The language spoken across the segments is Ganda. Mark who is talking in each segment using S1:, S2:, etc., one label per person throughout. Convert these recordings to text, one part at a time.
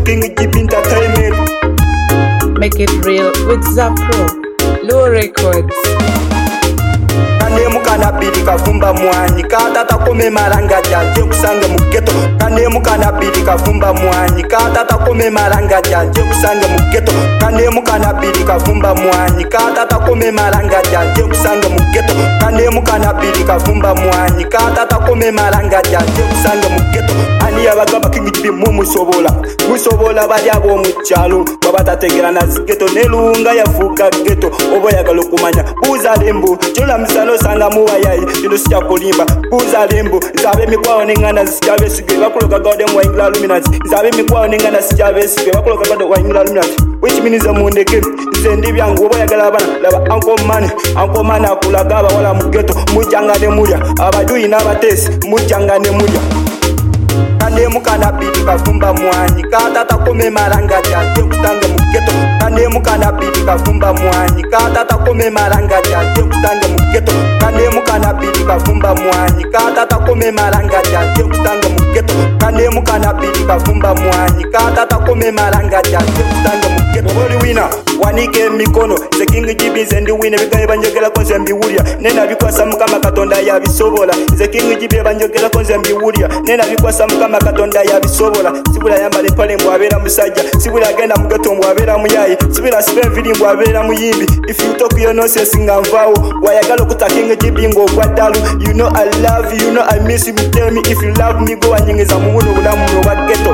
S1: King Jeep Entertainment.
S2: Make it real with Zapro Low Records.
S1: Kane mukana biri kafumba mwanyi katata kome maranga janje kusanga mugeto. Kane mukana biri kafumba mwanyi katata kome maranga janje kusanga mugeto. Kane mukana biri kafumba mwanyi katata kome maranga janje kusanga mugeto. Kane mukana biri kafumba mwanyi katata kome maranga janje kusanga mugeto. Ani abagamba King Jeep musobola bali abo mukyalo babatategera na zigeto nelunga yafuka geto obo yagalo kumanya buza lembo chola misano sanga muwayayi kino sija kolimba buza lembo zabe mikwao nengana sijabe sige bakuloka gode mu ingla luminati zabe mikwao nengana sijabe sige bakuloka gode wa ingla luminati which means amundeke zendi byangu obo yagala abana laba anko mani akulaga aba wala mugeto mujangane mulya abaduyi n'abatesi mujangane mulya. Kane mukana biri kafumba mwanyi katata kome maranga janje kusanga mugeto. Kane mukana biri kafumba mwanyi katata kome maranga janje kusanga mugeto. Kane mukana biri kafumba mwanyi katata kome maranga janje kusanga mugeto. Kane mukana biri kafumba mwanyi katata kome maranga janje kusanga mugeto. Boli wina wanike mikono ze King Jeep zendi wine bigaye banjogera ko zembi wulya nena bikwasa mukama katonda ya bisobola. Ze King Jeep banjogera ko zembi wulya nena bikwasa mukama katonda ya bisobola. Sibula yambale pale mbwabera musajja sibula agenda mugeto mbwabera muyayi sibula sibe vili mbwabera muyimbi. If you talk your nonsense ngamvao wayagala kuta King Jeep ngo kwadalu. You know I love you, you know I miss you. Tell me if you love me go anyengeza mu buno bulamu bwa ghetto.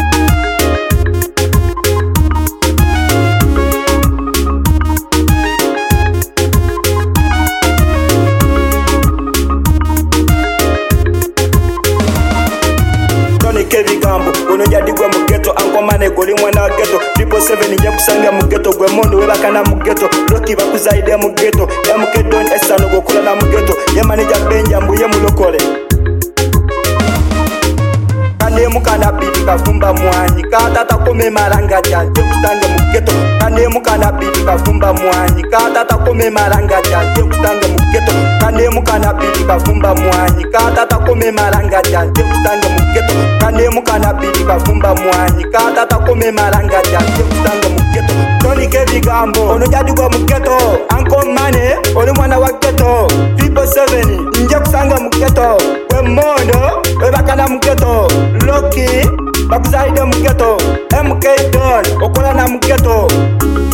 S1: Kebigambo ono jadigwa mu ghetto ankomane goli mwana ghetto 777 nje kusanga mu ghetto gwe mondo webakana mu ghetto Rocky bakuzaide mu ghetto MK Don Esano gokula na mu ghetto ye manager Benja mbuye mulokole. Kane mukana biri kafumba mwanyi katata kome maranga janje kusanga mu ghetto. Kane mukana biri kafumba mwanyi katata kome maranga janje kusanga mu ghetto. Kane mukana biri kafumba mwanyi katata kome maranga janje kusanga mu ghetto. Kane mukana biri kafumba mwanyi katata kome maranga janje kusanga mu ghetto. Tony Kebigambo ono jadigwa mu ghetto anko mane ono mwana wa ghetto 777 nje kusanga mu ghetto we mondo webakana mu ghetto Rocky bakuzaide mu ghetto MK Don okola na mu ghetto.